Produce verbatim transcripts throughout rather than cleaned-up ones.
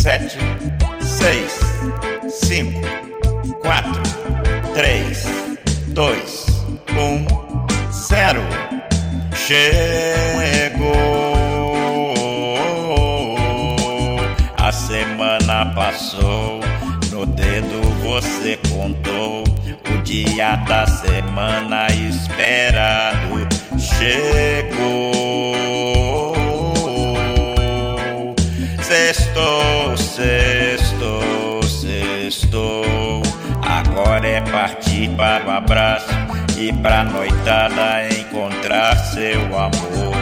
sete, seis, cinco, quatro, três, dois, um, zero. Chegou. A semana passou, no dedo você contou. O dia da semana esperado chegou. Sextou, sextou, sextou. Agora é partir para o abraço e pra noitada encontrar seu amor.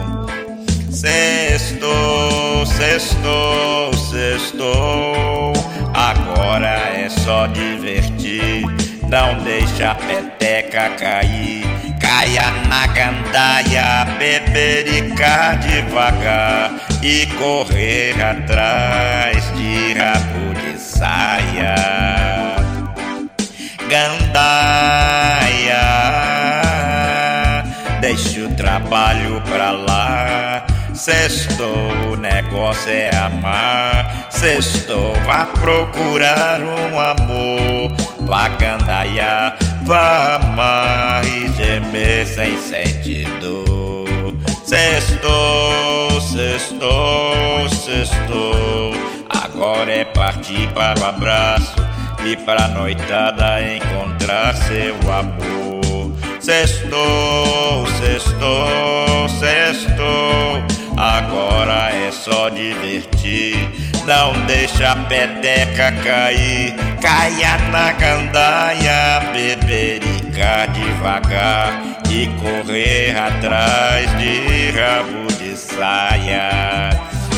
Sextou, sextou, sextou. Agora é só divertir. Não deixa a peteca cair. Caia na gandaia, bebericar devagar e correr atrás de rabo de saia. Gandaia, deixa o trabalho pra lá. Sextou, o negócio é amar. Sextou, vá procurar um amor. Vá gandaiar, vá amar e gemer sem sentido. Sextou, sextou, sextou. Agora é partir para o abraço e pra noitada encontrar seu amor. Sextou, sextou, sextou. Agora é só divertir. Não deixa a peteca cair. Caia na gandaia, bebericar devagar e correr atrás de rabo de saia.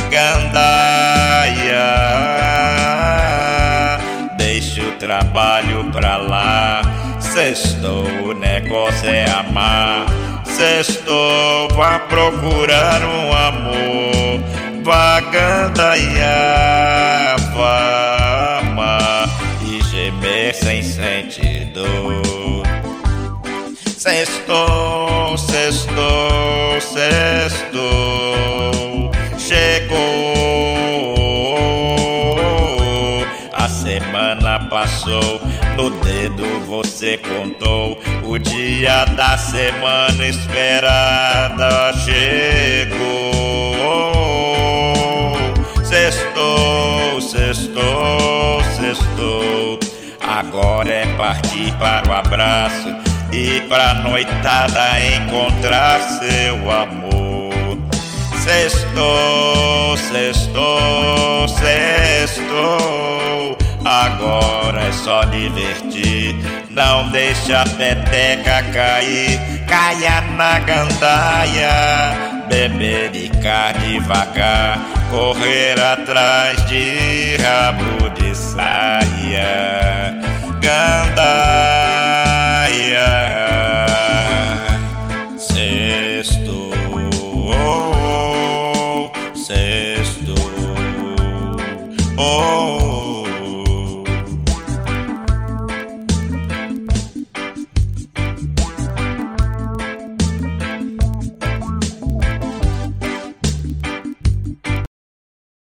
Gandaia, deixa o trabalho pra lá. Sextou, o negócio é amar. Sextou, vá procurar um amor. Vá gandaiar, vá amar e gemer sem sentido. Sextou, sextou, sextou. Chegou. A semana passou, no dedo você contou. O dia da semana esperada chegou. Sextou, sextou, sextou. Agora é partir para o abraço e pra noitada encontrar seu amor. Sextou, sextou, sextou. Agora é só divertir. Não deixa a peteca cair. Caia na gandaia, bebericar devagar, correr atrás de rabo de saia.